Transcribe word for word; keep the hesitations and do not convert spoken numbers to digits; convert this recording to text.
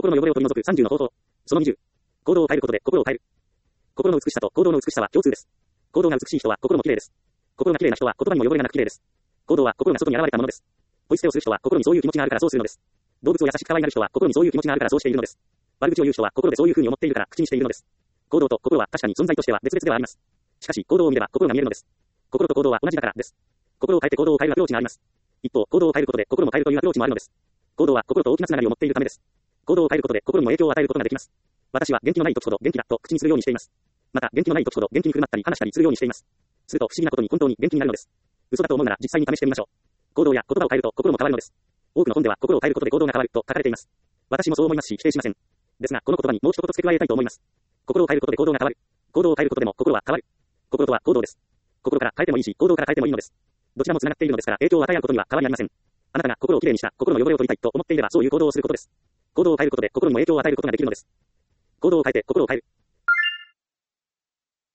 心の汚れを取り除くさんじゅうの方法。そのにじゅう。行動を変えることで心を変える。心の美しさと行動の美しさは共通です。行動が美しい人は心も綺麗です。心が綺麗な人は言葉にも汚れがなく綺麗です。行動は心が外に現れたものです。ポイ捨てをする人は心にそういう気持ちがあるからそうするのです。動物を優しく可愛がる人は心にそういう気持ちがあるからそうしているのです。悪口を言う人は心でそういう風に思っているから口にしているのです。行動と心は確かに存在としては別々ではあります。しかし行動を見れば心が見えるのです。心と行動は同じだからです。心を変えて行動を変えるアプローチがあります。一方、行動を変えることで心も変えるというアプローチもあるのです。行動は心と大きなつながりを持っているためです。行動を変えることで心にも影響を与えることができます。私は元気のない時ほど元気だと口にするようにしています。また元気のない時ほど元気に振る舞ったり話したりするようにしています。すると不思議なことに本当に元気になるのです。嘘だと思うなら実際に試してみましょう。行動や言葉を変えると心も変わるのです。多くの本では心を変えることで行動が変わると書かれています。私もそう思いますし否定しません。ですがこの言葉にもう一言付け加えたいと思います。心を変えることで行動が変わる。行動を変えることでも心は変わる。心とは行動です。心から変えてもいいし行動から変えてもいいのです。どちらも繋がっているのですから影響を与え合うことには変わりありません。あなたが心をきれいにした心の汚れを取りたいと思っていればそういう行動をすることです。行動を変えることで心にも影響を与えることができるのです。行動を変えて心を変える。